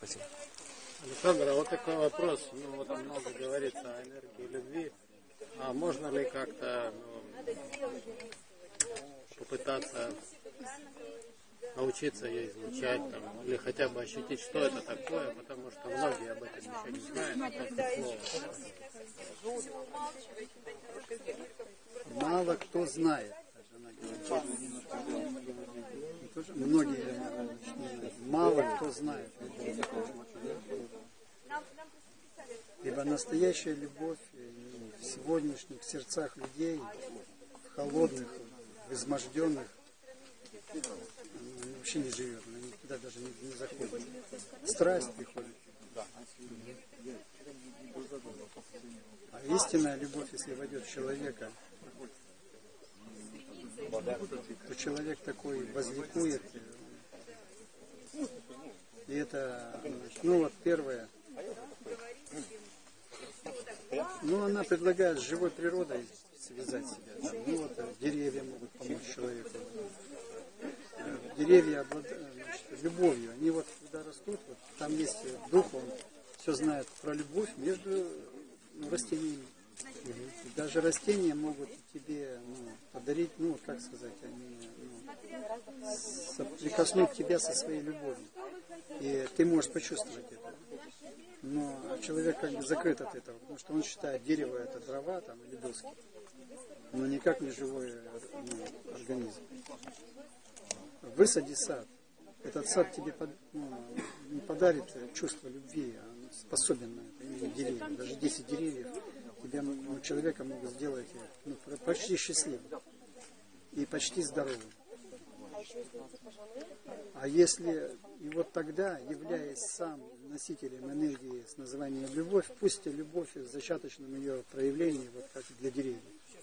Спасибо. Александр, а вот такой вопрос. Ну, вот много говорится о энергии любви. А можно ли как-то попытаться научиться ее излучать, там, или хотя бы ощутить, что это такое, потому что многие об этом еще не знают. Мало кто знает. Многие мало кто знает. Ибо настоящая любовь в сегодняшних сердцах людей, в холодных, в изможденных, она вообще не живет, она никуда даже не заходит. Страсть приходит. А истинная любовь, если войдет в человека, то человек такой возликует. И это, ну вот первое, ну она предлагает с живой природой связать себя. Ну вот деревья могут помочь человеку. Деревья обладают любовью. Они вот когда растут, вот, там есть дух, он все знает про любовь между растениями. И даже растения могут тебе подарить, как сказать, они соприкоснуть тебя со своей любовью. И ты можешь почувствовать это. Но человек как бы закрыт от этого, потому что он считает, дерево это дрова там, или доски, но никак не живой организм. Высади сад. Этот сад тебе не подарит чувство любви, он способен на это, именно деревья. Даже 10 деревьев тебя, человека могут сделать почти счастливым и почти здоровым. А если, и вот тогда, являясь сам носителем энергии с названием любовь, пусть любовь в зачаточном ее проявлении, вот как для деревьев.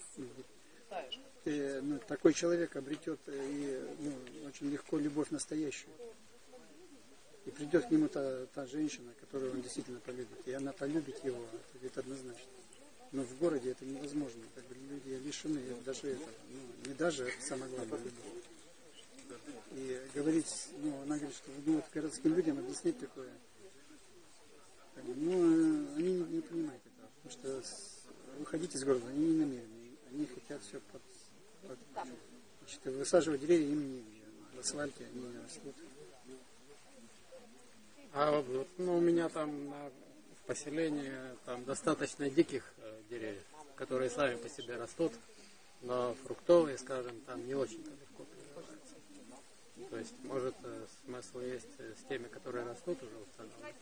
Такой человек обретет очень легко любовь настоящую. И придет к нему та женщина, которую он действительно полюбит. И она полюбит его, это однозначно. Но в городе это невозможно. Как бы люди лишены даже этого. Не даже, это самое главное, любовь. И говорить, она говорит, что вот городским людям объяснить такое, они не понимают этого. Потому что выходить из города они не намерены. Они хотят все высаживать деревья им не в асфальте, они не растут. А у меня там в поселении там достаточно диких деревьев, которые сами по себе растут, но фруктовые, скажем, там не очень-то легко приживаются. То есть, может, смысл есть с теми, которые растут уже установлены.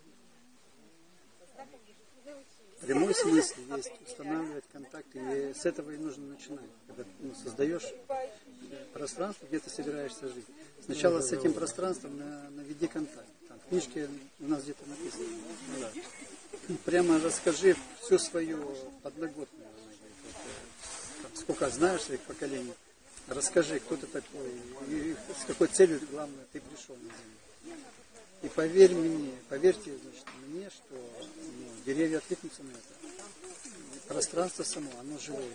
Прямой смысл есть устанавливать контакты, и с этого и нужно начинать. Когда создаешь пространство, где ты собираешься жить. Сначала с этим пространством наведи контакт. Там, в книжке у нас где-то написано. Прямо расскажи всю свою подноготную. Сколько знаешь своих поколений, расскажи, кто ты такой, и с какой целью, главное, ты пришел на землю. И поверьте, мне, что деревья откликнутся на это. Пространство само, оно живое.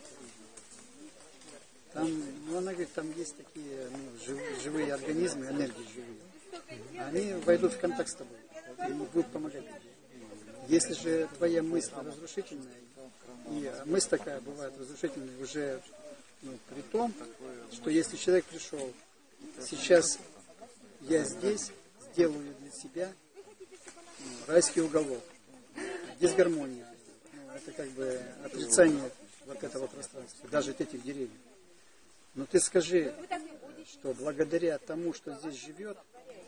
Там, она говорит, там есть такие живые организмы, энергии живые. Они войдут в контакт с тобой и будут помогать тебе. Если же твоя мысль разрушительная, и мысль такая бывает разрушительной уже при том, что если человек пришел, сейчас я здесь сделаю для себя райский уголок, дисгармония, это как бы отрицание вот этого пространства, даже этих деревьев. Но ты скажи, что благодаря тому, что здесь живет,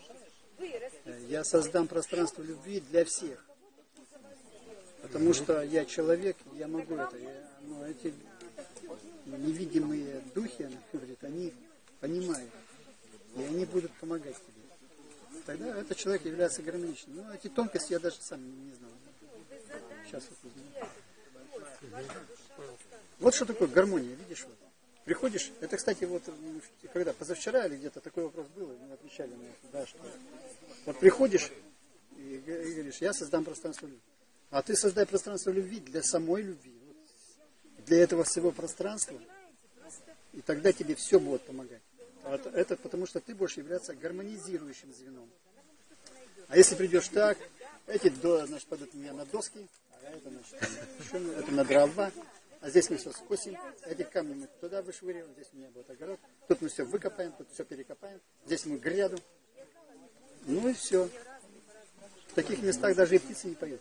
я создам пространство любви для всех. Потому что я человек, я могу это. Эти невидимые духи, она говорит, они понимают. И они будут помогать тебе. Тогда этот человек является гармоничным. Но эти тонкости я даже сам не знал. Сейчас вот узнаю. Вот что такое гармония, видишь? Вот. Приходишь, это, кстати, вот когда позавчера или где-то такой вопрос был, мы отвечали на это, да, что вот приходишь и говоришь, я создам пространство любви. А ты создай пространство любви для самой любви. Вот, для этого всего пространства. И тогда тебе все будет помогать. Это потому что ты будешь являться гармонизирующим звеном. А если придешь так, эти значит, падают у меня на доски, а это, значит, это на дрова. А здесь мы все скосим, эти камни мы туда вышвыриваем, здесь у меня будет огород. Тут мы все выкопаем, тут все перекопаем. Здесь мы гряду. Ну и все. В таких местах даже и птицы не поют.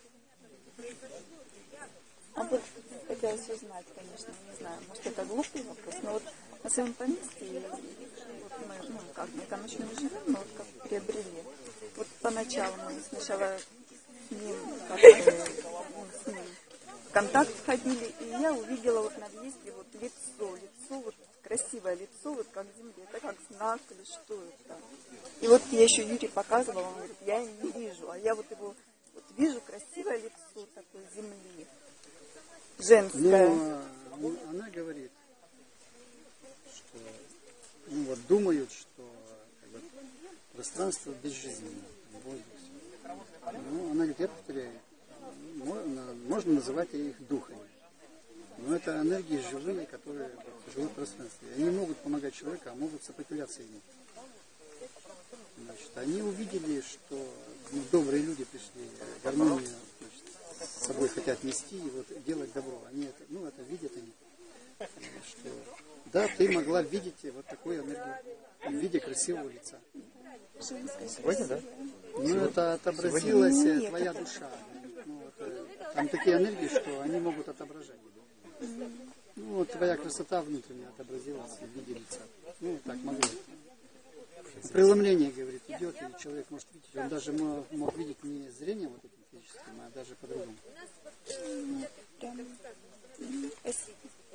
А вот хотелось узнать, конечно, не знаю, может это глупый вопрос, но вот на своем поместье, вот мы, мы там еще не живем, но вот как приобрели. Вот поначалу мы сначала с ним в контакт входили, и я увидела вот на въезде вот лицо, вот красивое лицо, вот как земля, это как знак или что это. И вот я еще Юрий показывала, он говорит, я не вижу, а я вот его вот вижу, красивое лицо такой земли, женское. Ну, она говорит, что, вот думают, что как бы, пространство безжизненно, воздух. Ну, она говорит, я повторяю, можно называть их духами. Но это энергии живые, которые живут в пространстве. Они могут помогать человеку, а могут сопротивляться ему. Значит, они увидели, что добрые люди пришли, гармонию с собой хотят нести и вот делать добро. Они это видят они. Что, да, ты могла видеть вот такую энергию в виде красивого лица. Сегодня, да? Ну, это отобразилась твоя душа. Там такие энергии, что они могут отображать. Ну, вот твоя красота внутренняя отобразилась в виде лица. Ну, так могу. Преломление, говорит, идет, и человек может видеть. Он даже мог видеть не зрением вот этим физическим, а даже по-другому. Спасибо.